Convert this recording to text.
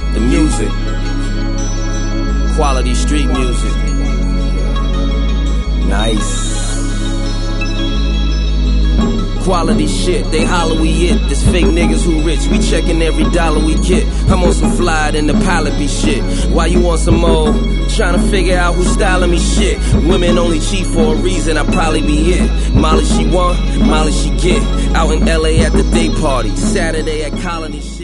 The music, quality street music. Nice. Quality shit, they holler we it. This fake niggas who rich, we checking every dollar we get. I'm on some fly than the pilot be shit. Why you want some more? Trying to figure out who's styling me shit. Women only cheat for a reason, I probably be it. Molly she want, Molly she get. Out in LA at the day party, Saturday at Colony shit.